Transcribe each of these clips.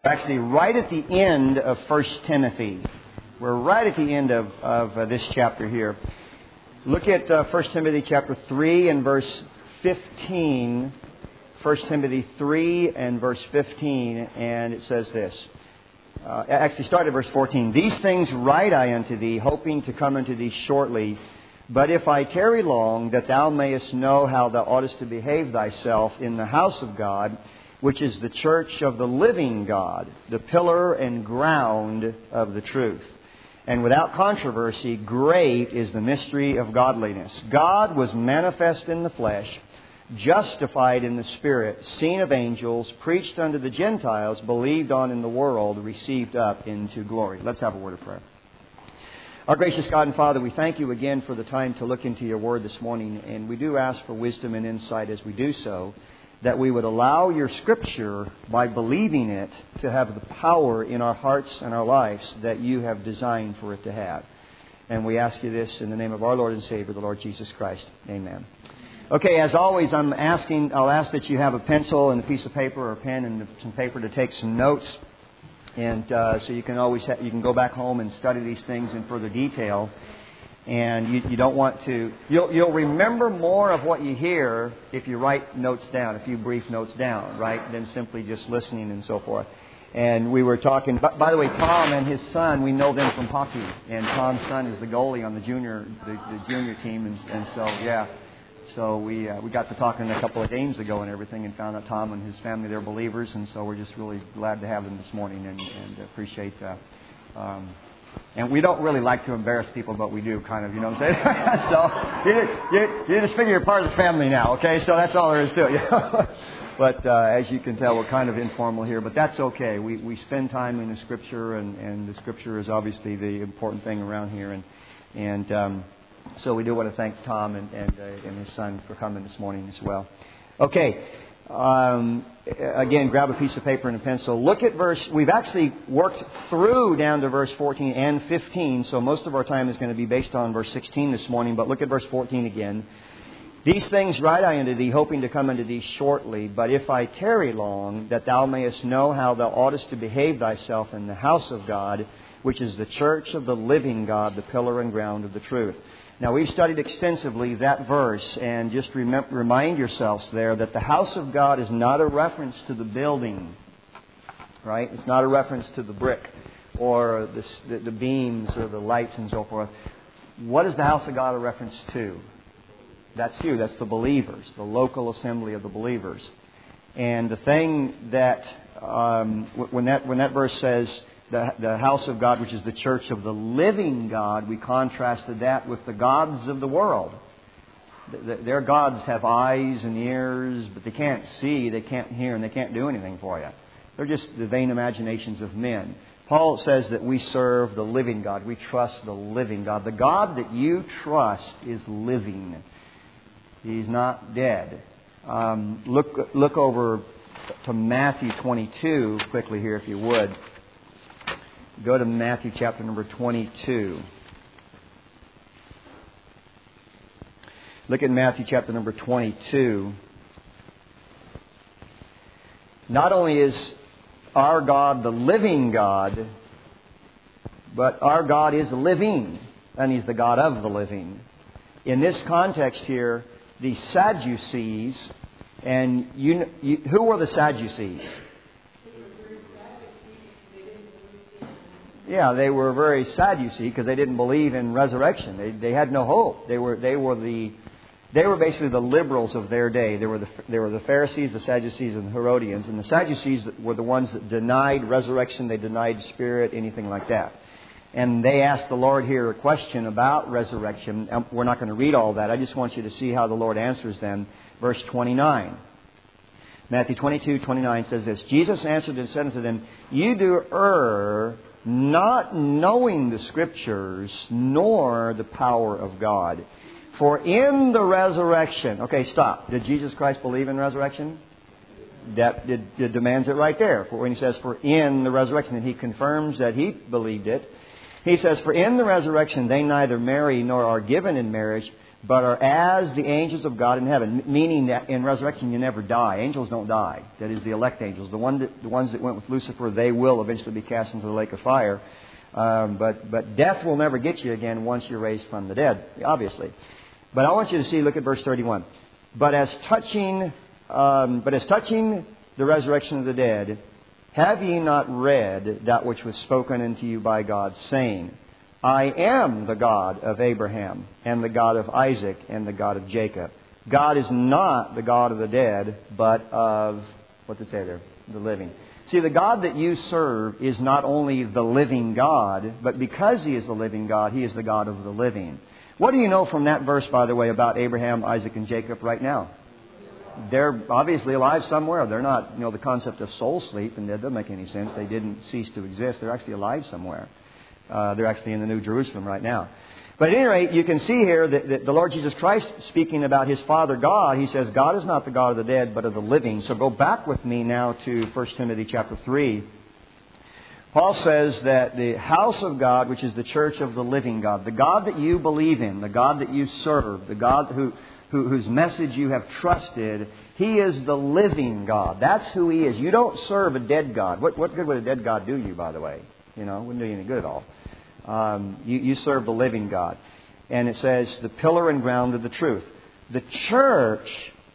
Actually, right at the end of 1 Timothy. We're right at the end of this chapter here. Look at 1 Timothy chapter 3 and verse 15. 1 Timothy 3 and verse 15, and it says this. Actually, start at verse 14. These things write I unto thee, hoping to come unto thee shortly. But if I tarry long, that thou mayest know how thou oughtest to behave thyself in the house of God, which is the church of the living God, the pillar and ground of the truth. And without controversy, great is the mystery of godliness. God was manifest in the flesh, justified in the Spirit, seen of angels, preached unto the Gentiles, believed on in the world, received up into glory. Let's have a word of prayer. Our gracious God and Father, we thank you again for the time to look into your word this morning, and we do ask for wisdom and insight as we do so, that we would allow your Scripture, by believing it, to have the power in our hearts and our lives that you have designed for it to have. And we ask you this in the name of our Lord and Savior, the Lord Jesus Christ. Amen. Okay, as always, I'll ask that you have a pencil and a piece of paper or a pen and some paper to take some notes. And so you can you can go back home and study these things in further detail. And you don't want to... You'll remember more of what you hear if you write notes down, a few brief notes down, right, than simply just listening and so forth. And we were talking... By the way, Tom and his son, we know them from hockey. And Tom's son is the goalie on the junior team. And so, yeah. So we got to talking a couple of games ago and everything, and found out Tom and his family, they're believers. And so we're just really glad to have them this morning and appreciate... And we don't really like to embarrass people, but we do, kind of, you know what I'm saying? So you just figure you're part of the family now, okay? So that's all there is to it. But as you can tell, we're kind of informal here, but that's okay. We spend time in the Scripture, and the Scripture is obviously the important thing around here. And so we do want to thank Tom and his son for coming this morning as well. Okay. Again, grab a piece of paper and a pencil. Look at we've actually worked through down to verse 14 and 15, so most of our time is going to be based on verse 16 this morning, but look at verse 14 again. These things write I unto thee, hoping to come unto thee shortly. But if I tarry long, that thou mayest know how thou oughtest to behave thyself in the house of God, which is the church of the living God, the pillar and ground of the truth. Now, we've studied extensively that verse, and just remind yourselves there that the house of God is not a reference to the building, right? It's not a reference to the brick or the beams or the lights and so forth. What is the house of God a reference to? That's you. That's the believers, the local assembly of the believers. And the thing that, when that verse says, the house of God, which is the church of the living God, we contrasted that with the gods of the world. Their gods have eyes and ears, but they can't see, they can't hear, and they can't do anything for you. They're just the vain imaginations of men. Paul says that we serve the living God. We trust the living God. The God that you trust is living. He's not dead. Look over to Matthew 22 quickly here, if you would. Go to Matthew chapter number 22. Look at Matthew chapter number 22. Not only is our God the living God, but our God is living, and He's the God of the living. In this context here, the Sadducees, and who were the Sadducees? Yeah, they were very sad, you see, because they didn't believe in resurrection. They had no hope. They were basically the liberals of their day. They were the Pharisees, the Sadducees, and the Herodians. And the Sadducees were the ones that denied resurrection. They denied spirit, anything like that. And they asked the Lord here a question about resurrection. We're not going to read all that. I just want you to see how the Lord answers them. Verse 29. Matthew 22:29 says this. Jesus answered and said unto them, You do err, not knowing the Scriptures, nor the power of God. For in the resurrection... Okay, stop. Did Jesus Christ believe in resurrection? That demands it right there. For when He says, for in the resurrection, and He confirms that He believed it. He says, for in the resurrection they neither marry nor are given in marriage, but are as the angels of God in heaven, meaning that in resurrection you never die. Angels don't die. That is the elect angels. The ones that went with Lucifer, they will eventually be cast into the lake of fire. But death will never get you again once you're raised from the dead, obviously. But I want you to see, look at verse 31. But as touching the resurrection of the dead, have ye not read that which was spoken unto you by God, saying, I am the God of Abraham, and the God of Isaac, and the God of Jacob. God is not the God of the dead, but of, what's it say there? The living. See, the God that you serve is not only the living God, but because He is the living God, He is the God of the living. What do you know from that verse, by the way, about Abraham, Isaac, and Jacob right now? They're obviously alive somewhere. They're not, the concept of soul sleep, and that doesn't make any sense. They didn't cease to exist. They're actually alive somewhere. They're actually in the New Jerusalem right now. But at any rate, you can see here that the Lord Jesus Christ, speaking about His Father God, He says, God is not the God of the dead, but of the living. So go back with me now to 1 Timothy chapter 3. Paul says that the house of God, which is the church of the living God, the God that you believe in, the God that you serve, the God whose message you have trusted, He is the living God. That's who He is. You don't serve a dead God. What good would a dead God do you, by the way? Wouldn't do you any good at all. You serve the living God. And it says, the pillar and ground of the truth. The church,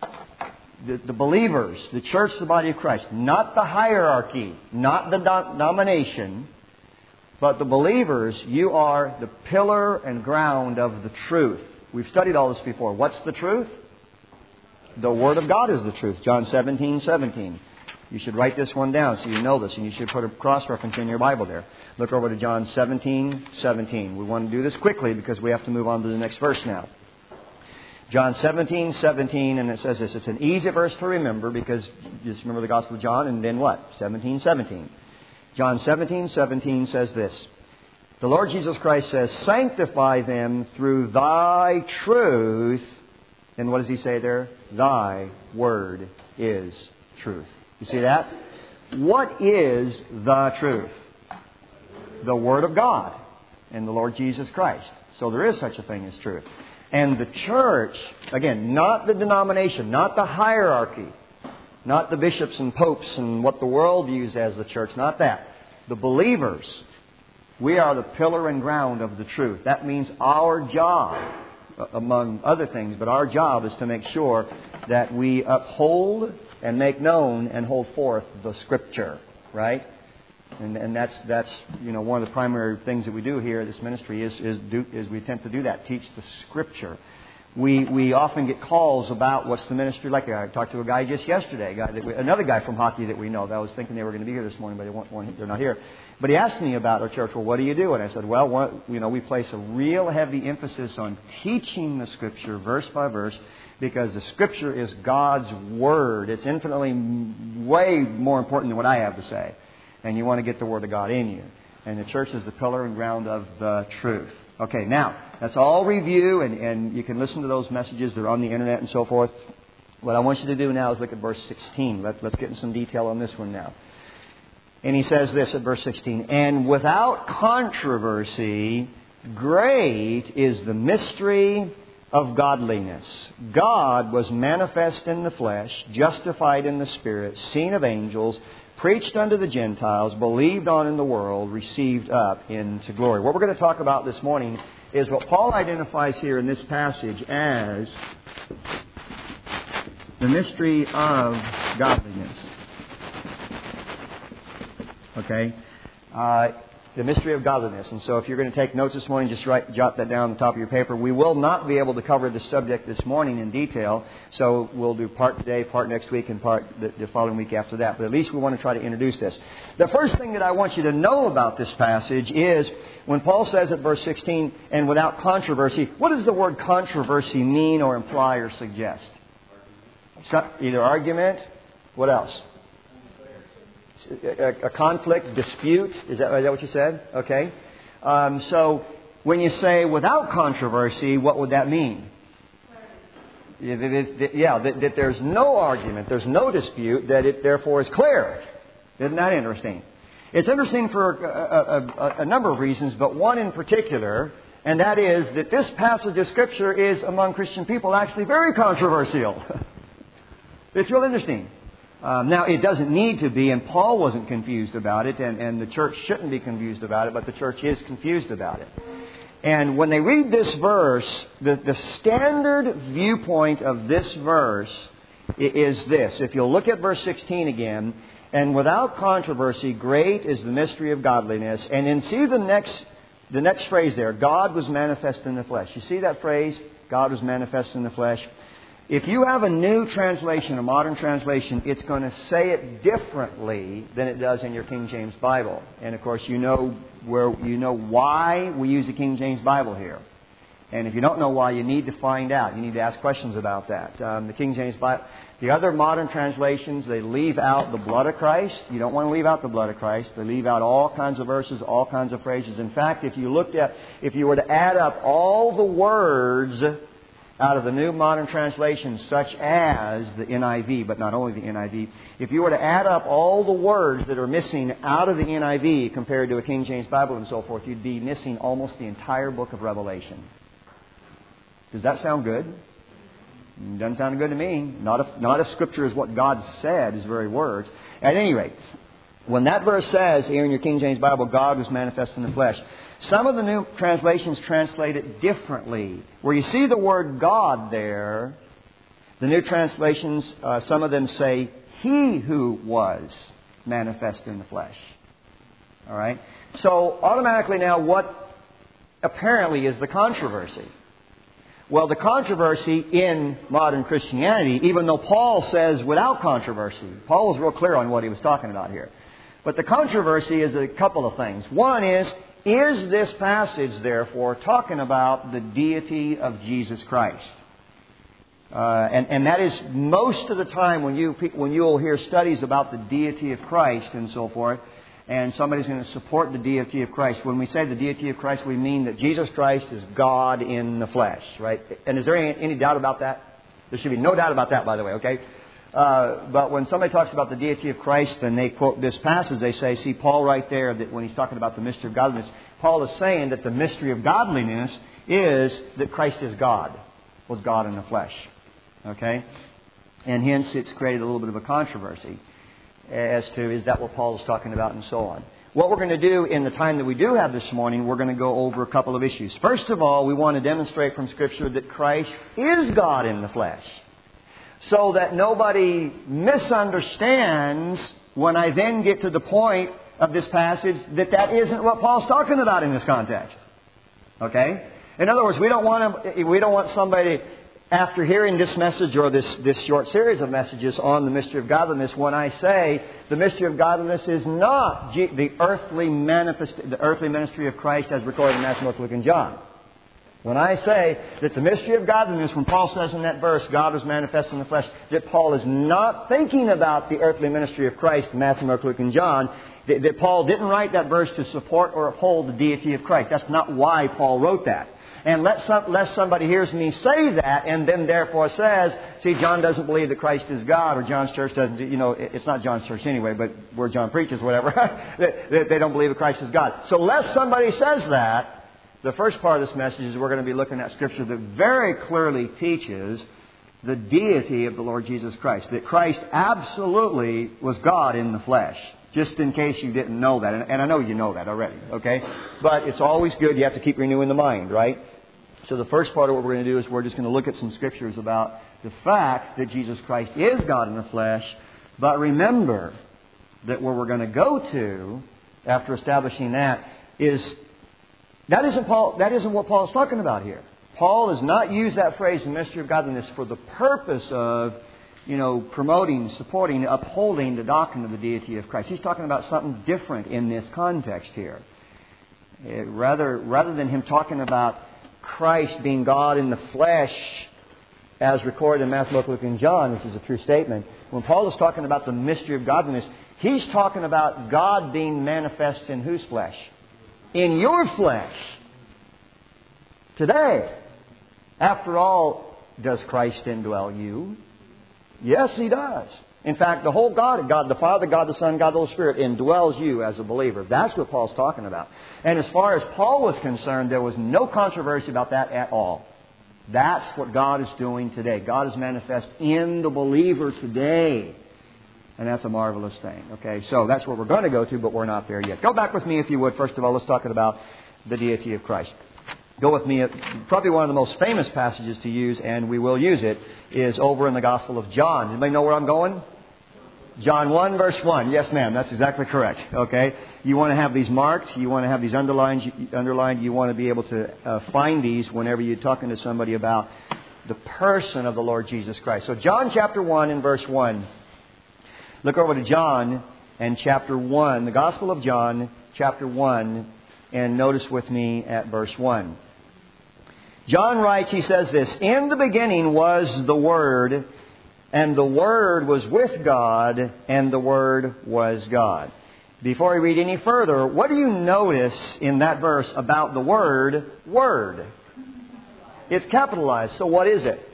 the believers, the church, the body of Christ, not the hierarchy, not the domination, but the believers, you are the pillar and ground of the truth. We've studied all this before. What's the truth? The Word of God is the truth. John 17:17. You should write this one down so you know this, and you should put a cross-reference in your Bible there. Look over to John 17:17. We want to do this quickly because we have to move on to the next verse now. John 17:17, and it says this. It's an easy verse to remember because you just remember the Gospel of John, and then what? 17:17. John 17:17 says this. The Lord Jesus Christ says, sanctify them through Thy truth. And what does He say there? Thy word is truth. You see that? What is the truth? The Word of God and the Lord Jesus Christ. So there is such a thing as truth. And the church, again, not the denomination, not the hierarchy, not the bishops and popes and what the world views as the church, not that. The believers, we are the pillar and ground of the truth. That means our job, among other things, but our job is to make sure that we uphold and make known and hold forth the Scripture, right? And that's one of the primary things that we do here at this ministry is we attempt to do that, teach the Scripture. We often get calls about what's the ministry like. I talked to a guy just yesterday, another guy from hockey that we know. That I was thinking they were going to be here this morning, but they're not here. But he asked me about our church. Well, what do you do? And I said, well, we place a real heavy emphasis on teaching the Scripture verse by verse, because the Scripture is God's Word. It's infinitely way more important than what I have to say. And you want to get the Word of God in you. And the church is the pillar and ground of the truth. Okay, now, that's all review, and you can listen to those messages. They're on the Internet and so forth. What I want you to do now is look at verse 16. Let's get in some detail on this one now. And he says this at verse 16, and without controversy, great is the mystery of godliness. God was manifest in the flesh, justified in the Spirit, seen of angels, preached unto the Gentiles, believed on in the world, received up into glory. What we're going to talk about this morning is what Paul identifies here in this passage as the mystery of godliness. Okay? The mystery of godliness. And so if you're going to take notes this morning, just jot that down on the top of your paper. We will not be able to cover this subject this morning in detail, so we'll do part today, part next week, and part the following week after that. But at least we want to try to introduce this. The first thing that I want you to know about this passage is when Paul says at verse 16, and without controversy, what does the word controversy mean or imply or suggest? Either argument, what else? A conflict, dispute. Is that what you said? Okay. So when you say without controversy, what would that mean? That there's no argument, there's no dispute, that it therefore is clear. Isn't that interesting? It's interesting for a number of reasons, but one in particular, And that is that this passage of Scripture is, among Christian people, actually very controversial. It's real interesting. Now, it doesn't need to be, and Paul wasn't confused about it, and the church shouldn't be confused about it, but the church is confused about it. And when they read this verse, the standard viewpoint of this verse is this. If you'll look at verse 16 again, and without controversy, great is the mystery of godliness. And then see the next phrase there, God was manifest in the flesh. You see that phrase, God was manifest in the flesh? If you have a new translation, a modern translation, it's going to say it differently than it does in your King James Bible. And of course, you know why we use the King James Bible here. And if you don't know why, you need to find out. You need to ask questions about that. The King James Bible, the other modern translations, they leave out the blood of Christ. You don't want to leave out the blood of Christ. They leave out all kinds of verses, all kinds of phrases. In fact, if you were to add up all the words out of the new modern translations, such as the NIV, but not only the NIV, if you were to add up all the words that are missing out of the NIV compared to a King James Bible and so forth, you'd be missing almost the entire book of Revelation. Does that sound good? It doesn't sound good to me. Not if Scripture is what God said, His very words. At any rate, when that verse says here in your King James Bible, God was manifest in the flesh, some of the new translations translate it differently. Where you see the word God there, the new translations, some of them say, He who was manifest in the flesh. All right? So automatically now, what apparently is the controversy? Well, the controversy in modern Christianity, even though Paul says without controversy, Paul was real clear on what he was talking about here. But the controversy is a couple of things. One is this passage, therefore, talking about the deity of Jesus Christ? And that is most of the time when you'll hear studies about the deity of Christ and so forth, and somebody's going to support the deity of Christ. When we say the deity of Christ, we mean that Jesus Christ is God in the flesh, right? And is there any doubt about that? There should be no doubt about that, by the way, okay? But when somebody talks about the deity of Christ and they quote this passage, they say, see, Paul right there, that when he's talking about the mystery of godliness, Paul is saying that the mystery of godliness is that Christ is God, was God in the flesh, okay? And hence it's created a little bit of a controversy as to, is that what Paul is talking about, and so on. What we're going to do in the time that we do have this morning, we're going to go over a couple of issues. First of all, we want to demonstrate from Scripture that Christ is God in the flesh, so that nobody misunderstands when I then get to the point of this passage that isn't what Paul's talking about in this context. Okay? In other words, we don't want somebody, after hearing this message or this short series of messages on the mystery of godliness, when I say the mystery of godliness is not the earthly ministry of Christ as recorded in Matthew, Mark, Luke, and John. When I say that the mystery of godliness, when Paul says in that verse, God was manifest in the flesh, that Paul is not thinking about the earthly ministry of Christ, Matthew, Mark, Luke, and John, that Paul didn't write that verse to support or uphold the deity of Christ. That's not why Paul wrote that. And lest somebody hears me say that and then therefore says, see, John doesn't believe that Christ is God, or John's church doesn't, it's not John's church anyway, but where John preaches, whatever, they don't believe that Christ is God. So lest somebody says that, the first part of this message is we're going to be looking at Scripture that very clearly teaches the deity of the Lord Jesus Christ. That Christ absolutely was God in the flesh. Just in case you didn't know that. And I know you know that already, okay? But it's always good. You have to keep renewing the mind, right? So the first part of what we're going to do is we're just going to look at some Scriptures about the fact that Jesus Christ is God in the flesh. But remember that where we're going to go to after establishing that is... That isn't what Paul is talking about here. Paul has not used that phrase, the mystery of godliness, for the purpose of, promoting, supporting, upholding the doctrine of the deity of Christ. He's talking about something different in this context here. Rather than him talking about Christ being God in the flesh, as recorded in Matthew, Mark, Luke, and John, which is a true statement, when Paul is talking about the mystery of godliness, he's talking about God being manifest in whose flesh? In your flesh. Today. After all, does Christ indwell you? Yes, He does. In fact, the whole God, God the Father, God the Son, God the Holy Spirit, indwells you as a believer. That's what Paul's talking about. And as far as Paul was concerned, there was no controversy about that at all. That's what God is doing today. God is manifest in the believer today. And that's a marvelous thing. Okay, so that's where we're going to go to, but we're not there yet. Go back with me, if you would. First of all, let's talk about the deity of Christ. Go with me. Probably one of the most famous passages to use, and we will use it, is over in the Gospel of John. Anybody know where I'm going? John 1, verse 1. Yes, ma'am. That's exactly correct. Okay. You want to have these marked. You want to have these underlined. You want to be able to find these whenever you're talking to somebody about the person of the Lord Jesus Christ. So John chapter 1 and verse 1. Look over to John and chapter 1. The Gospel of John, chapter 1. And notice with me at verse 1. John writes, he says this, "In the beginning was the Word, and the Word was with God, and the Word was God." Before we read any further, what do you notice in that verse about the word, Word? It's capitalized, so what is it?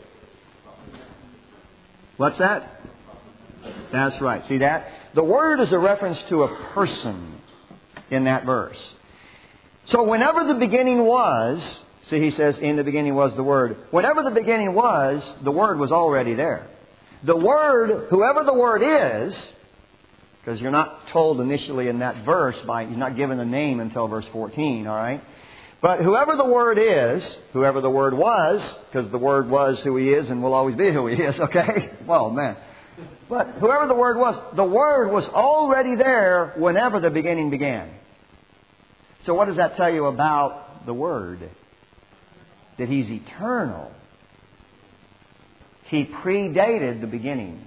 What's that? That's right. See that? The Word is a reference to a person in that verse. So whenever the beginning was, see, he says, in the beginning was the Word. Whenever the beginning was, the Word was already there. The Word, whoever the Word is, because you're not told initially in that verse, he's not given a name until verse 14, all right? But whoever the Word is, whoever the Word was, because the Word was who He is and will always be who He is, okay? Well, man. But whoever the Word was already there whenever the beginning began. So what does that tell you about the Word? That He's eternal. He predated the beginning.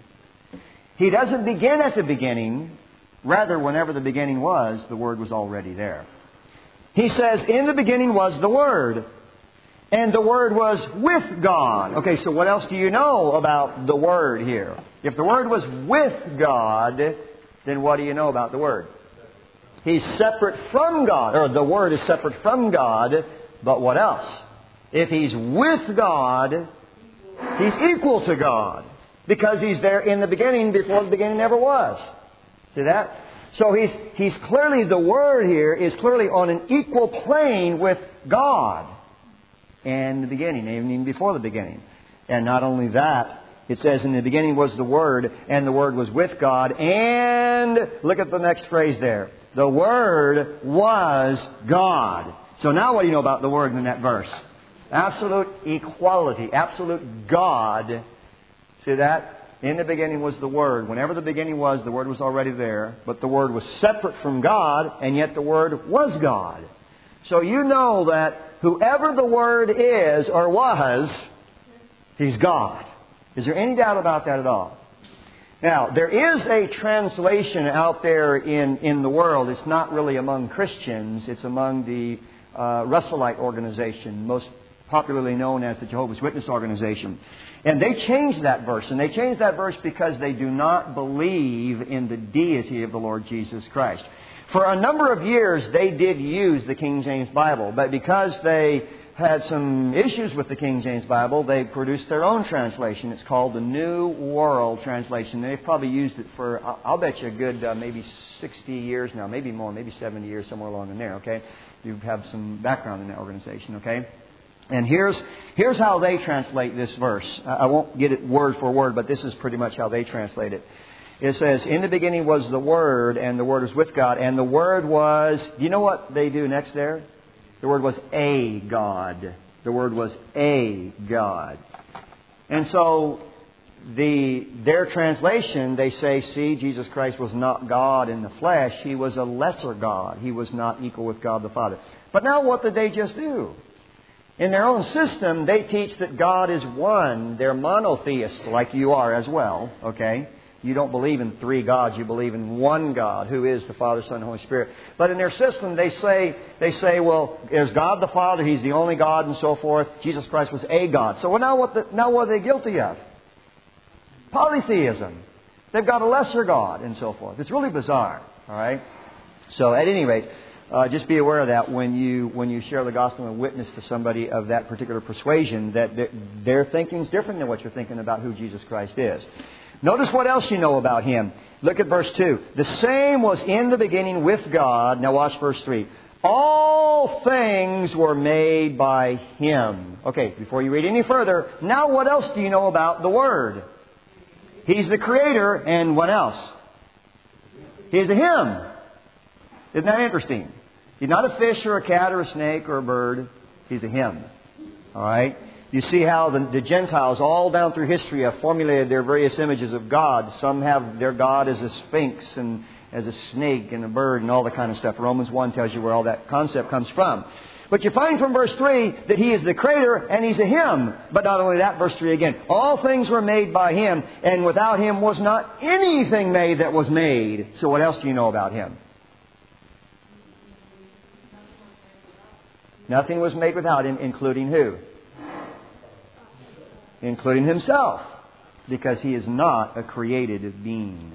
He doesn't begin at the beginning. Rather, whenever the beginning was, the Word was already there. He says, in the beginning was the Word. And the Word was with God. Okay, so what else do you know about the Word here? If the Word was with God, then what do you know about the Word? He's separate from God, or the Word is separate from God, but what else? If He's with God, He's equal to God, because He's there in the beginning before the beginning ever was. See that? So He's clearly, the Word here is clearly on an equal plane with God in the beginning, even before the beginning. And not only that, it says in the beginning was the Word, and the Word was with God, and look at the next phrase there. The Word was God. So now what do you know about the Word in that verse? Absolute equality, absolute God. See that? In the beginning was the Word. Whenever the beginning was, the Word was already there. But the Word was separate from God, and yet the Word was God. So you know that whoever the Word is or was, He's God. Is there any doubt about that at all? Now, there is a translation out there in the world. It's not really among Christians. It's among the Russellite organization, most popularly known as the Jehovah's Witness organization. And they changed that verse. And they changed that verse because they do not believe in the deity of the Lord Jesus Christ. For a number of years, they did use the King James Bible. But because they had some issues with the King James Bible, they produced their own translation. It's called the New World Translation. They've probably used it for, I'll bet you a good maybe 60 years now, maybe more, maybe 70 years, somewhere along in there, okay? You have some background in that organization, okay? And here's how they translate this verse. I won't get it word for word, but this is pretty much how they translate it. It says, in the beginning was the Word, and the Word was with God, and the Word was, do you know what they do next there? The Word was a God. The Word was a God. And so their translation, they say, see, Jesus Christ was not God in the flesh. He was a lesser God. He was not equal with God the Father. But now what did they just do? In their own system, they teach that God is one. They're monotheists, like you are as well, okay? You don't believe in three gods. You believe in one God, who is the Father, Son, and Holy Spirit. But in their system, they say, well, there's God the Father. He's the only God, and so forth. Jesus Christ was a God. So now what are they guilty of? Polytheism. They've got a lesser God, and so forth. It's really bizarre. All right. So at any rate, just be aware of that when you share the gospel and witness to somebody of that particular persuasion, that their thinking is different than what you're thinking about who Jesus Christ is. Notice what else you know about Him. Look at verse 2. The same was in the beginning with God. Now watch verse 3. All things were made by Him. Okay, before you read any further, now what else do you know about the Word? He's the Creator, and what else? He's a Him. Isn't that interesting? He's not a fish or a cat or a snake or a bird. He's a Him. All right? You see how the Gentiles all down through history have formulated their various images of God. Some have their God as a sphinx and as a snake and a bird and all that kind of stuff. Romans 1 tells you where all that concept comes from. But you find from verse 3 that He is the Creator and He's a Him. But not only that, verse 3 again. All things were made by Him, and without Him was not anything made that was made. So what else do you know about Him? Nothing was made without Him, including who? Including Himself. Because He is not a created being.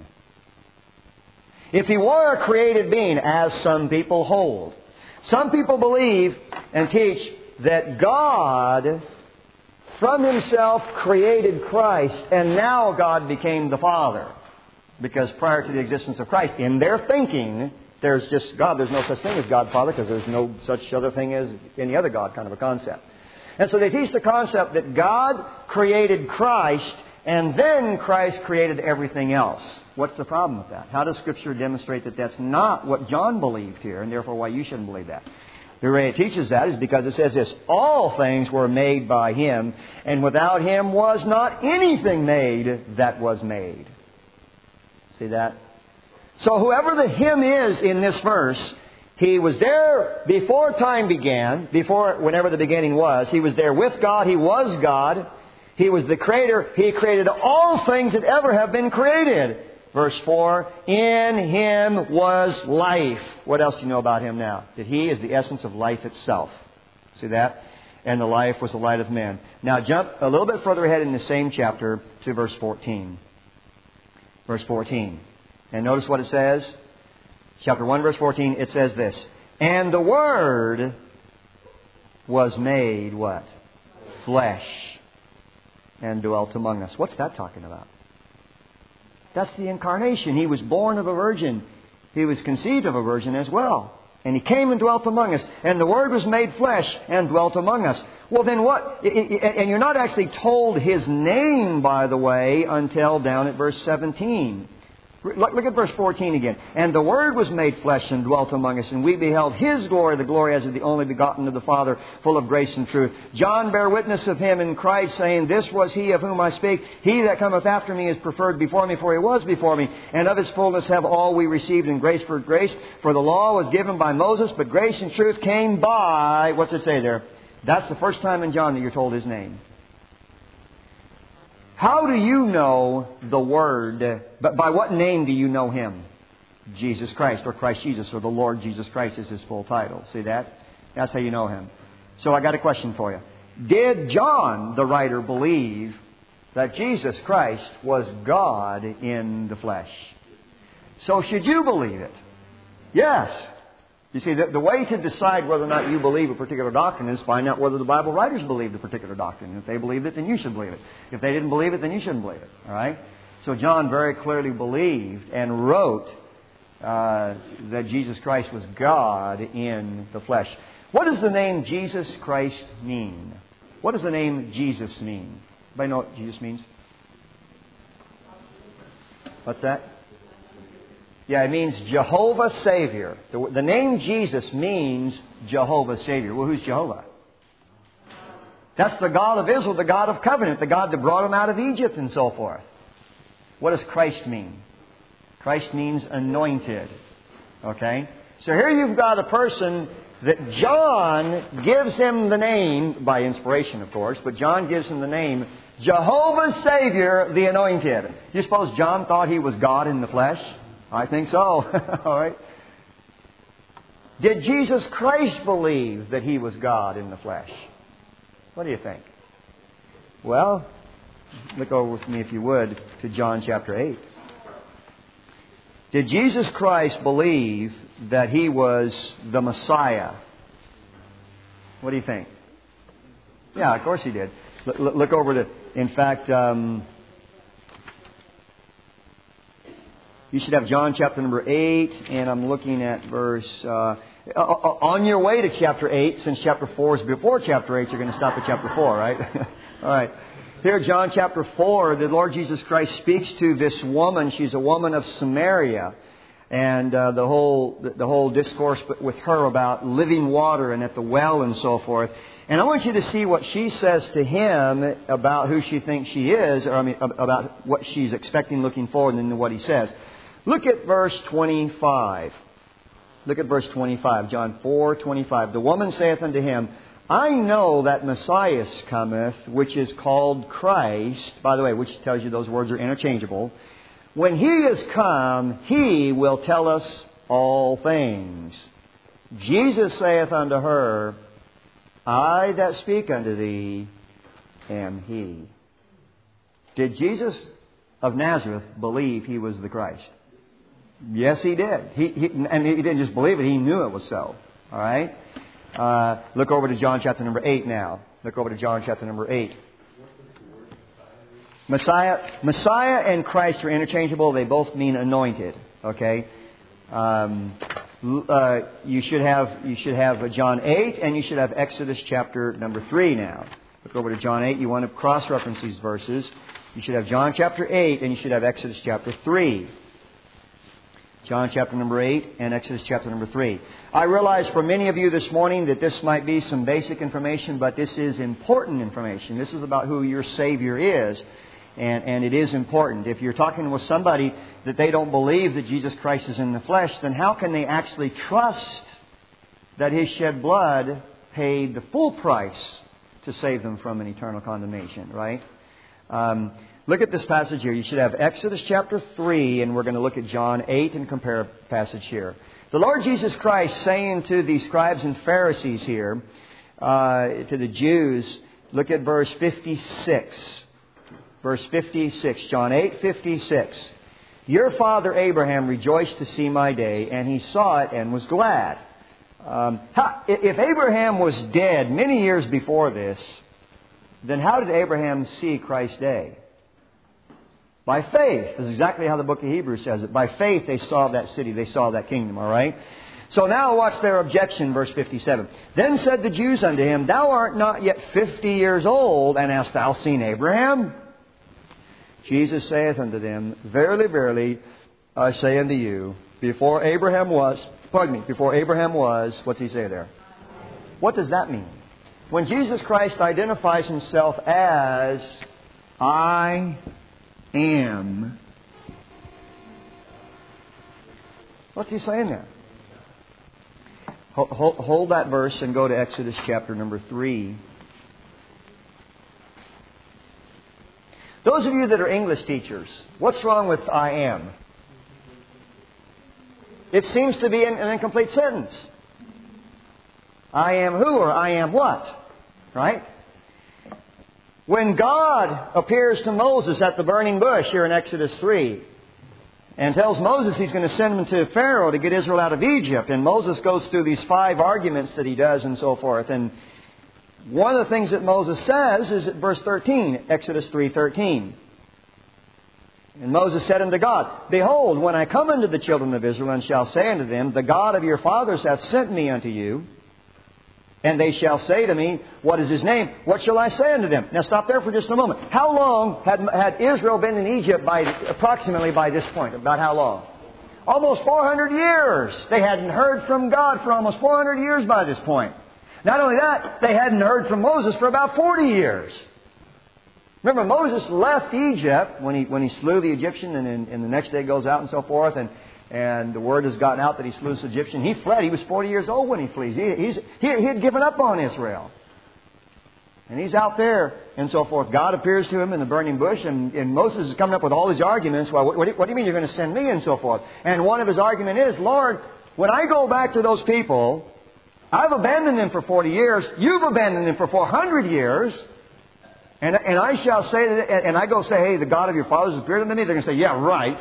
If He were a created being, as some people hold, some people believe and teach that God from Himself created Christ, and now God became the Father. Because prior to the existence of Christ, in their thinking, there's just God. There's no such thing as God Father, because there's no such other thing as any other God kind of a concept. And so they teach the concept that God created Christ, and then Christ created everything else. What's the problem with that? How does Scripture demonstrate that that's not what John believed here, and therefore why you shouldn't believe that? The way it teaches that is because it says this: all things were made by Him, and without Him was not anything made that was made. See that? So whoever the Him is in this verse, He was there before time began, before whenever the beginning was. He was there with God. He was God. He was the Creator. He created all things that ever have been created. Verse 4, in Him was life. What else do you know about Him now? That He is the essence of life itself. See that? And the life was the light of men. Now jump a little bit further ahead in the same chapter to verse 14. Verse 14. And notice what it says. Chapter 1, verse 14, it says this: and the Word was made what? Flesh, and dwelt among us. What's that talking about? That's the incarnation. He was born of a virgin. He was conceived of a virgin as well. And He came and dwelt among us. And the Word was made flesh and dwelt among us. Well, then what? And you're not actually told His name, by the way, until down at verse 17. Look at verse 14 again. And the Word was made flesh and dwelt among us, and we beheld His glory, the glory as of the only begotten of the Father, full of grace and truth. John bare witness of Him in Christ, saying, this was He of whom I speak. He that cometh after me is preferred before me, for He was before me. And of His fullness have all we received in grace for grace. For the law was given by Moses, but grace and truth came by... What's it say there? That's the first time in John that you're told His name. How do you know the Word? But by what name do you know Him? Jesus Christ, or Christ Jesus, or the Lord Jesus Christ is His full title. See that? That's how you know Him. So I got a question for you. Did John, the writer, believe that Jesus Christ was God in the flesh? So should you believe it? Yes. You see, the way to decide whether or not you believe a particular doctrine is find out whether the Bible writers believed a particular doctrine. If they believed it, then you should believe it. If they didn't believe it, then you shouldn't believe it. All right? So John very clearly believed and wrote that Jesus Christ was God in the flesh. What does the name Jesus Christ mean? What does the name Jesus mean? Anybody know what Jesus means? What's that? Yeah, it means Jehovah Savior. The name Jesus means Jehovah Savior. Well, who's Jehovah? That's the God of Israel, the God of covenant, the God that brought them out of Egypt and so forth. What does Christ mean? Christ means anointed. Okay? So here you've got a person that John gives him the name, by inspiration of course, but John gives him the name Jehovah Savior, the Anointed. Do you suppose John thought he was God in the flesh? I think so. All right. Did Jesus Christ believe that He was God in the flesh? What do you think? Well, look over with me, if you would, to John chapter 8. Did Jesus Christ believe that He was the Messiah? What do you think? Yeah, of course He did. Look over to, in fact, You should have John chapter number 8, and I'm looking at verse... on your way to chapter 8, since chapter 4 is before chapter 8, you're going to stop at chapter 4, right? All right. Here, John chapter 4, the Lord Jesus Christ speaks to this woman. She's a woman of Samaria. And the whole discourse with her about living water and at the well and so forth. And I want you to see what she says to him about who she thinks she is, about what she's expecting, looking forward, and then what he says. Look at verse 25. Look at verse 25, John 4:25. The woman saith unto him, I know that Messiah cometh, which is called Christ. By the way, which tells you those words are interchangeable. When He is come, He will tell us all things. Jesus saith unto her, I that speak unto thee am He. Did Jesus of Nazareth believe He was the Christ? Yes, He did. And He didn't just believe it, He knew it was so. All right? Look over to John chapter number 8 now. Look over to John chapter number 8. Messiah and Christ are interchangeable. They both mean anointed. Okay? You should have John 8, and you should have Exodus chapter number 3 now. Look over to John 8. You want to cross-reference these verses. You should have John chapter 8, and you should have Exodus chapter 3. John chapter number 8 and Exodus chapter number 3. I realize for many of you this morning that this might be some basic information, but this is important information. This is about who your Savior is. And it is important. If you're talking with somebody that they don't believe that Jesus Christ is in the flesh, then how can they actually trust that His shed blood paid the full price to save them from an eternal condemnation, right? Look at this passage here. You should have Exodus chapter 3, and we're going to look at John 8 and compare a passage here. The Lord Jesus Christ saying to the scribes and Pharisees here, to the Jews, look at verse 56. Verse 56, John 8:56. Your father Abraham rejoiced to see my day, and he saw it and was glad. If Abraham was dead many years before this, then how did Abraham see Christ's day? By faith. This is exactly how the book of Hebrews says it. By faith they saw that city, they saw that kingdom, all right? So now watch their objection, verse 57. Then said the Jews unto him, Thou art not yet 50 years old, and hast thou seen Abraham? Jesus saith unto them, Verily, verily, I say unto you, before Abraham was, what's he say there? What does that mean? When Jesus Christ identifies Himself as I am, what's He saying there? Hold that verse and go to Exodus chapter number 3. Those of you that are English teachers, what's wrong with I am? It seems to be an incomplete sentence. I am who or I am what? Right? When God appears to Moses at the burning bush here in Exodus 3 and tells Moses He's going to send him to Pharaoh to get Israel out of Egypt, and Moses goes through these 5 arguments that he does and so forth, and one of the things that Moses says is at verse 13, Exodus 3:13. And Moses said unto God, Behold, when I come unto the children of Israel, and shall say unto them, The God of your fathers hath sent me unto you, and they shall say to me, What is His name? What shall I say unto them? Now stop there for just a moment. How long had Israel been in Egypt approximately by this point? About how long? Almost 400 years. They hadn't heard from God for almost 400 years by this point. Not only that, they hadn't heard from Moses for about 40 years. Remember, Moses left Egypt when he slew the Egyptian, and the next day goes out and so forth, and the word has gotten out that he slew this Egyptian. He fled. He was 40 years old when he flees. He had given up on Israel. And he's out there and so forth. God appears to him in the burning bush, and Moses is coming up with all these arguments. Well, what do you mean you're going to send me and so forth? And one of his arguments is, Lord, when I go back to those people, I've abandoned them for 40 years. You've abandoned them for 400 years. And I shall say, and I go say, hey, the God of your fathers appeared unto me. They're going to say, yeah, right.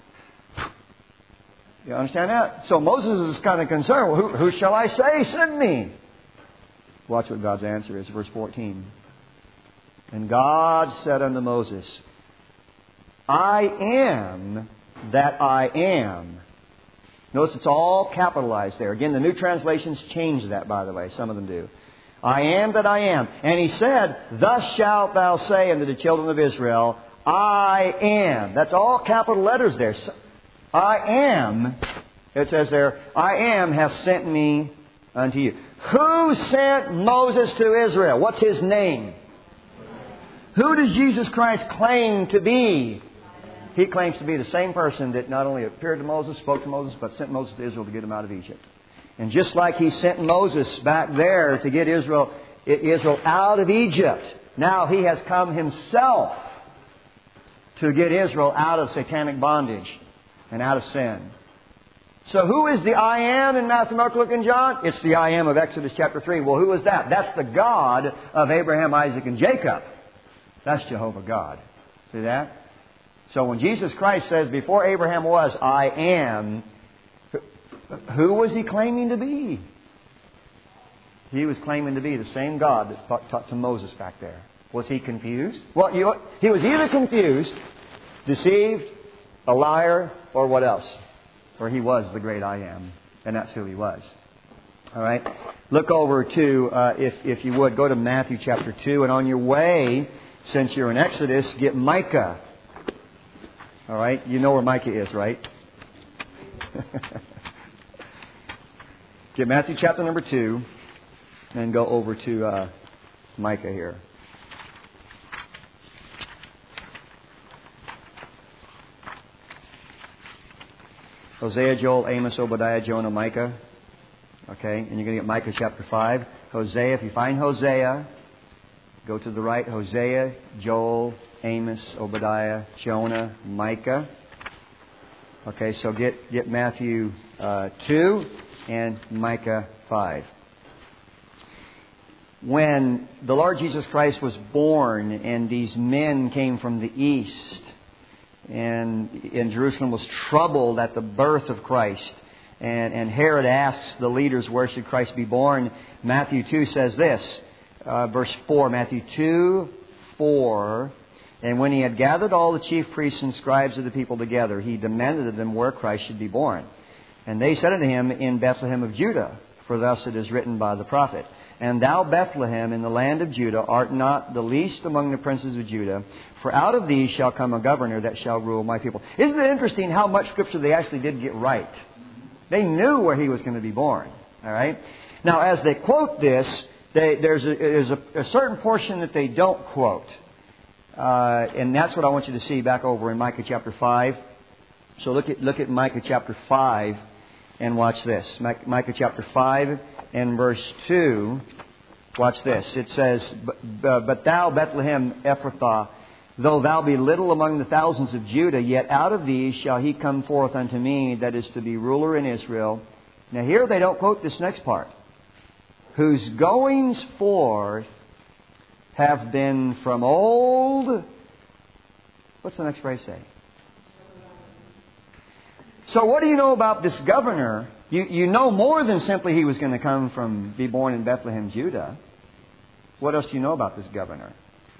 You understand that? So Moses is kind of concerned. Well, who shall I say sent me? Watch what God's answer is. Verse 14. And God said unto Moses, I am that I am. Notice it's all capitalized there. Again, the new translations change that, by the way. Some of them do. I am that I am. And He said, thus shalt thou say unto the children of Israel, I am. That's all capital letters there. I am, it says there, I am has sent me unto you. Who sent Moses to Israel? What's His name? Who does Jesus Christ claim to be? He claims to be the same person that not only appeared to Moses, spoke to Moses, but sent Moses to Israel to get him out of Egypt. And just like He sent Moses back there to get Israel out of Egypt, now He has come Himself to get Israel out of satanic bondage and out of sin. So who is the I am in Matthew, Mark, Luke, and John? It's the I am of Exodus chapter 3. Well, who is that? That's the God of Abraham, Isaac, and Jacob. That's Jehovah God. See that? So when Jesus Christ says, before Abraham was, I am, who was He claiming to be? He was claiming to be the same God that talked to Moses back there. Was He confused? Well, He was either confused, deceived, a liar, or what else? Or He was the great I am. And that's who He was. All right? Look over to, if you would, go to Matthew chapter 2. And on your way, since you're in Exodus, get Micah. All right? You know where Micah is, right? Get Matthew chapter number 2 and go over to Micah here. Hosea, Joel, Amos, Obadiah, Jonah, Micah. Okay, and you're going to get Micah chapter 5. Hosea, if you find Hosea, go to the right. Hosea, Joel, Amos, Obadiah, Jonah, Micah. Okay, so get Matthew 2 and Micah 5. When the Lord Jesus Christ was born and these men came from the east, and Jerusalem was troubled at the birth of Christ, and Herod asks the leaders, where should Christ be born? Matthew 2 says this, verse 4, Matthew 2, 4, and when he had gathered all the chief priests and scribes of the people together, he demanded of them where Christ should be born. And they said unto him, in Bethlehem of Judah, for thus it is written by the prophet, and thou, Bethlehem, in the land of Judah, art not the least among the princes of Judah, for out of thee shall come a governor that shall rule my people. Isn't it interesting how much Scripture they actually did get right? They knew where He was going to be born. All right. Now, as they quote this, there's a certain portion that they don't quote, and that's what I want you to see back over in Micah chapter 5. So look at Micah chapter 5 and watch this. Micah chapter 5 and verse 2. Watch this. It says, "But thou, Bethlehem Ephrathah, though thou be little among the thousands of Judah, yet out of thee shall he come forth unto me that is to be ruler in Israel." Now here they don't quote this next part. "Whose goings forth have been from old." What's the next phrase say? So what do you know about this governor? You know more than simply he was going to be born in Bethlehem, Judah. What else do you know about this governor?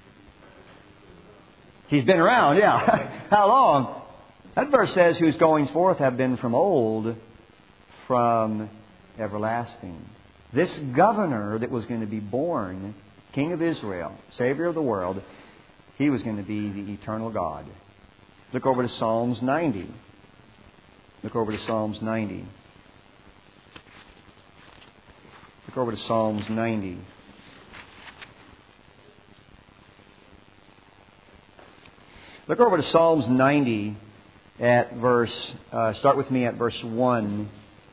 He's been around, yeah. How long? That verse says, "Whose goings forth have been from old, from everlasting." This governor that was going to be born, King of Israel, Savior of the world, he was going to be the eternal God. Look over to Psalms 90. Look over to Psalms 90. Look over to Psalms 90. Look over to Psalms 90 at start with me at verse 1.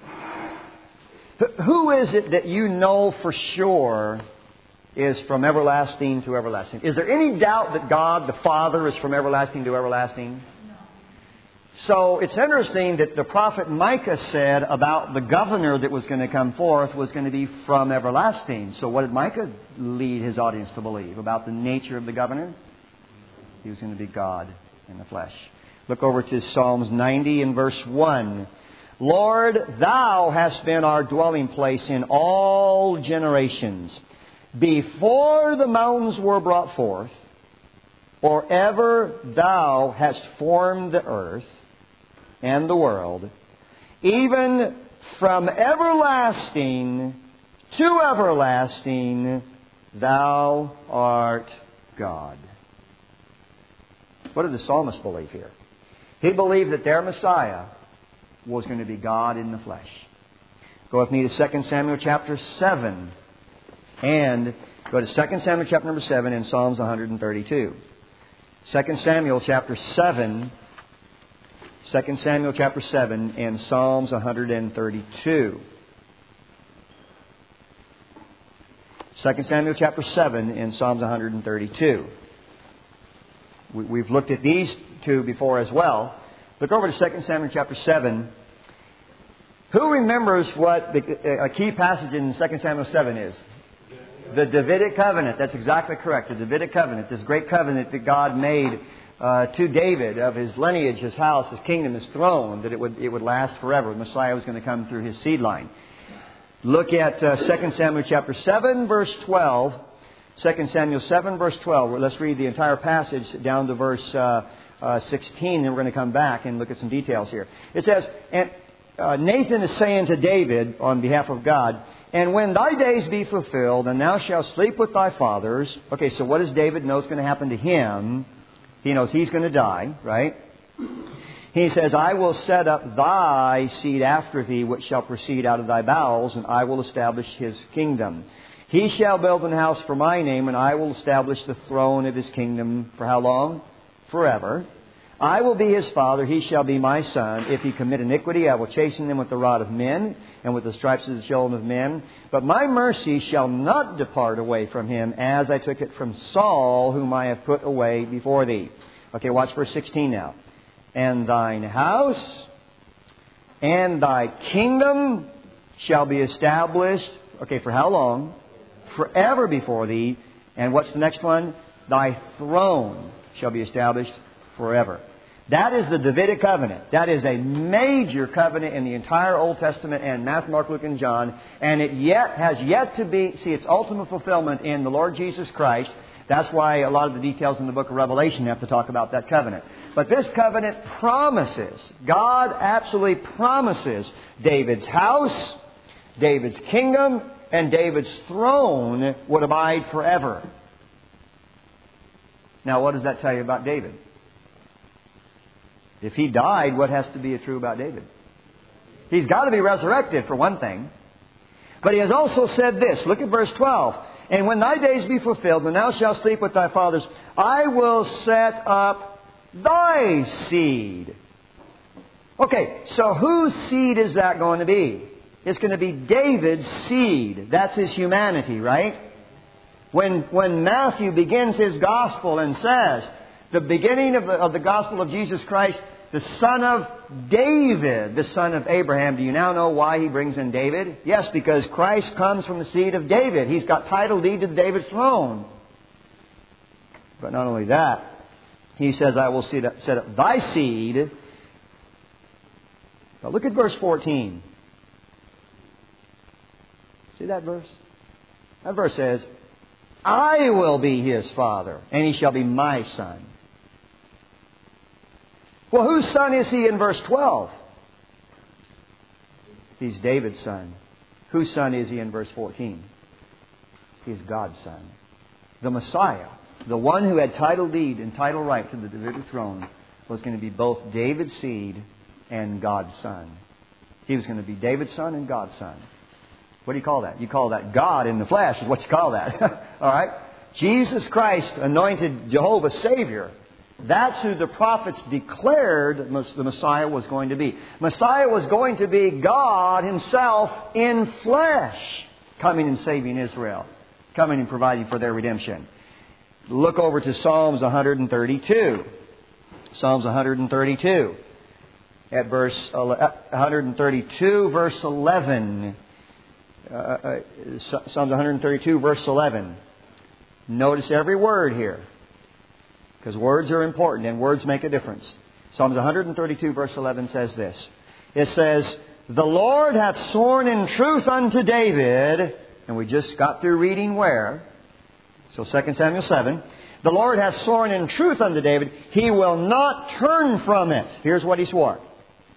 Who is it that you know for sure is from everlasting to everlasting? Is there any doubt that God the Father is from everlasting to everlasting? So it's interesting that the prophet Micah said about the governor that was going to come forth was going to be from everlasting. So what did Micah lead his audience to believe about the nature of the governor? He was going to be God in the flesh. Look over to Psalms 90 and verse 1. "Lord, Thou hast been our dwelling place in all generations. Before the mountains were brought forth, or ever Thou hast formed the earth, and the world, even from everlasting to everlasting, Thou art God. What did the psalmist believe here? He believed that their Messiah was going to be God in the flesh. Go with me to 2 Samuel chapter 7. And go to 2 Samuel chapter number 7 in Psalms 132. 2 Samuel chapter 7. 2 Samuel chapter 7 and Psalms 132. 2 Samuel chapter 7 and Psalms 132. We've looked at these two before as well. Look over to 2 Samuel chapter 7. Who remembers what a key passage in 2 Samuel 7 is? The Davidic covenant. That's exactly correct. The Davidic covenant. This great covenant that God made to David of his lineage, his house, his kingdom, his throne, that it would last forever. The Messiah was going to come through his seed line. Look at 2 Samuel chapter 7, verse 12. 2 Samuel 7, verse 12. Let's read the entire passage down to verse 16, and we're going to come back and look at some details here. It says, and Nathan is saying to David on behalf of God, and when thy days be fulfilled, and thou shalt sleep with thy fathers. Okay, so what does David know is going to happen to him? He knows he's going to die, right? He says, I will set up thy seed after thee, which shall proceed out of thy bowels, and I will establish his kingdom. He shall build an house for my name, and I will establish the throne of his kingdom for how long? Forever. I will be his father, he shall be my son. If he commit iniquity, I will chasten him with the rod of men, and with the stripes of the children of men. But my mercy shall not depart away from him, as I took it from Saul, whom I have put away before thee. Okay, watch verse 16 now. And thine house and thy kingdom shall be established. Okay, for how long? Forever before thee. And what's the next one? Thy throne shall be established forever. That is the Davidic covenant. That is a major covenant in the entire Old Testament and Matthew, Mark, Luke, and John. And it has yet to see its ultimate fulfillment in the Lord Jesus Christ. That's why a lot of the details in the book of Revelation have to talk about that covenant. But this covenant promises, God absolutely promises David's house, David's kingdom, and David's throne would abide forever. Now, what does that tell you about David? If he died, what has to be true about David? He's got to be resurrected, for one thing. But he has also said this. Look at verse 12. And when thy days be fulfilled, and thou shalt sleep with thy fathers, I will set up thy seed. Okay, so whose seed is that going to be? It's going to be David's seed. That's his humanity, right? When Matthew begins his gospel and says, the beginning of the gospel of Jesus Christ, the son of David, the son of Abraham. Do you now know why he brings in David? Yes, because Christ comes from the seed of David. He's got title deed to David's throne. But not only that, he says, I will set up thy seed. Now look at verse 14. See that verse? That verse says, I will be his father, and he shall be my son. Well, whose son is he in verse 12? He's David's son. Whose son is he in verse 14? He's God's son. The Messiah, the one who had title deed and title right to the Davidic throne, was going to be both David's seed and God's son. He was going to be David's son and God's son. What do you call that? You call that God in the flesh is what you call that. All right? Jesus Christ, anointed Jehovah's Savior. That's who the prophets declared the Messiah was going to be. Messiah was going to be God Himself in flesh, coming and saving Israel, coming and providing for their redemption. Look over to Psalms 132. Psalms 132. At verse 132, verse 11. Psalms 132, verse 11. Notice every word here, because words are important and words make a difference. Psalms 132, verse 11 says this. It says, the Lord hath sworn in truth unto David, and we just got through reading where? So 2 Samuel 7. The Lord hath sworn in truth unto David, He will not turn from it. Here's what He swore.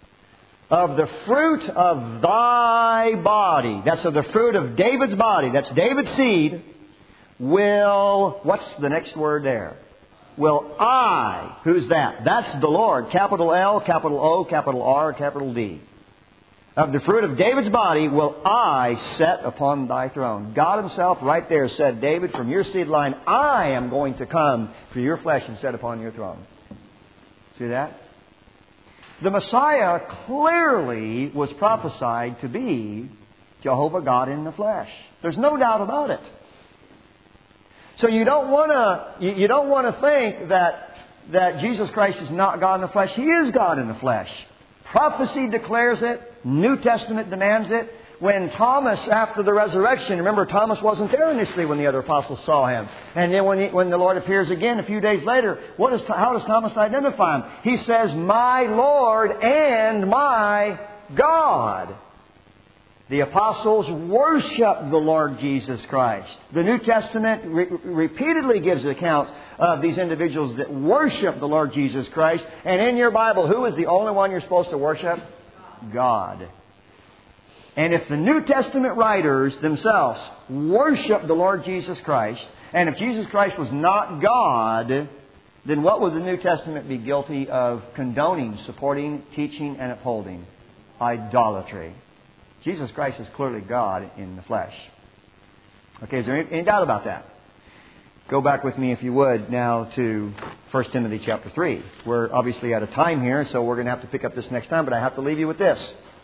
of the fruit of thy body, that's of the fruit of David's body, that's David's seed, will, what's the next word there? Will I, who's that? That's the Lord, capital L, capital O, capital R, capital D. Of the fruit of David's body will I set upon thy throne. God Himself right there said, David, from your seed line, I am going to come for your flesh and set upon your throne. See that? The Messiah clearly was prophesied to be Jehovah God in the flesh. There's no doubt about it. So you don't want to think that Jesus Christ is not God in the flesh. He is God in the flesh. Prophecy declares it. New Testament demands it. When Thomas, after the resurrection, remember Thomas wasn't there initially when the other apostles saw Him. And then when the Lord appears again a few days later, how does Thomas identify Him? He says, my Lord and my God. The apostles worship the Lord Jesus Christ. The New Testament repeatedly gives accounts of these individuals that worship the Lord Jesus Christ. And in your Bible, who is the only one you're supposed to worship? God. And if the New Testament writers themselves worship the Lord Jesus Christ, and if Jesus Christ was not God, then what would the New Testament be guilty of condoning, supporting, teaching, and upholding? Idolatry. Jesus Christ is clearly God in the flesh. Okay, is there any doubt about that? Go back with me, if you would, now to 1 Timothy chapter 3. We're obviously out of time here, so we're going to have to pick up this next time, but I have to leave you with this.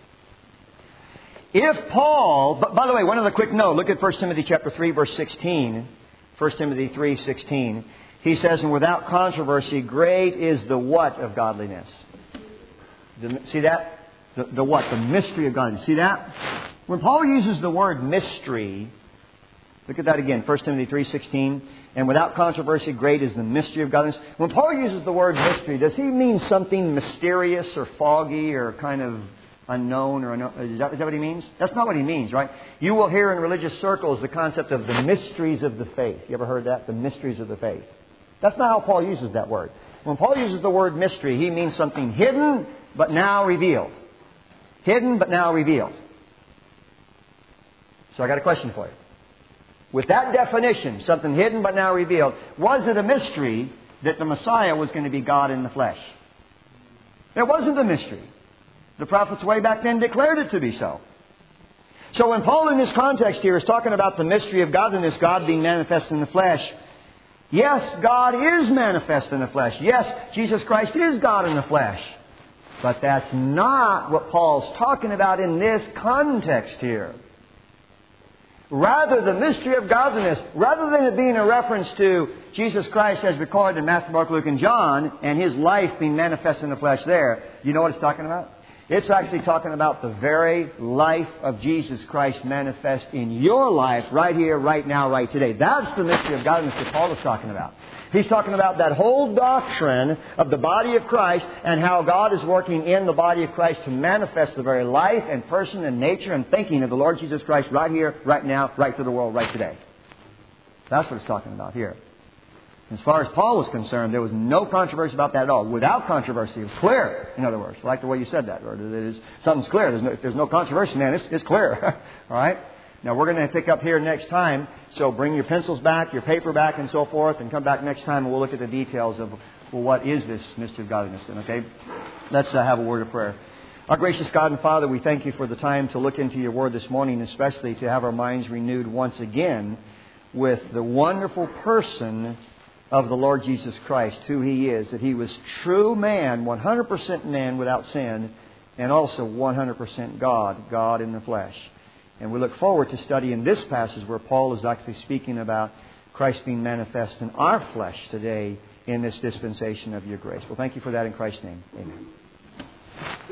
If Paul, by the way, one other quick note, look at 1 Timothy chapter 3, verse 16. 1 Timothy 3:16. He says, and without controversy, great is the what of godliness? See that? The what? The mystery of godliness. See that? When Paul uses the word mystery, look at that again, 1 Timothy 3:16. And without controversy, great is the mystery of godliness. When Paul uses the word mystery, does he mean something mysterious or foggy or kind of unknown or unknown? Is that what he means? That's not what he means, right? You will hear in religious circles the concept of the mysteries of the faith. You ever heard that? The mysteries of the faith. That's not how Paul uses that word. When Paul uses the word mystery, he means something hidden but now revealed. Hidden but now revealed. So I got a question for you. With that definition, something hidden but now revealed, was it a mystery that the Messiah was going to be God in the flesh? It wasn't a mystery. The prophets way back then declared it to be so. So when Paul in this context here is talking about the mystery of godliness, God being manifest in the flesh, yes, God is manifest in the flesh. Yes, Jesus Christ is God in the flesh. But that's not what Paul's talking about in this context here. Rather, the mystery of godliness, rather than it being a reference to Jesus Christ as recorded in Matthew, Mark, Luke, and John, and His life being manifest in the flesh there, you know what it's talking about? It's actually talking about the very life of Jesus Christ manifest in your life right here, right now, right today. That's the mystery of godliness that Paul is talking about. He's talking about that whole doctrine of the body of Christ and how God is working in the body of Christ to manifest the very life and person and nature and thinking of the Lord Jesus Christ right here, right now, right to the world, right today. That's what it's talking about here. As far as Paul was concerned, there was no controversy about that at all. Without controversy, it was clear. In other words, I like the way you said that. Or something's clear. There's no controversy, man. It's clear. All right? Now, we're going to pick up here next time. So bring your pencils back, your paper back, and so forth, and come back next time, and we'll look at the details of, well, what is this mystery of godliness? Okay? Let's have a word of prayer. Our gracious God and Father, we thank You for the time to look into Your Word this morning, especially to have our minds renewed once again with the wonderful person of the Lord Jesus Christ, who He is, that He was true man, 100% man without sin, and also 100% God, God in the flesh. And we look forward to studying this passage where Paul is actually speaking about Christ being manifest in our flesh today in this dispensation of Your grace. Well, thank You for that in Christ's name. Amen.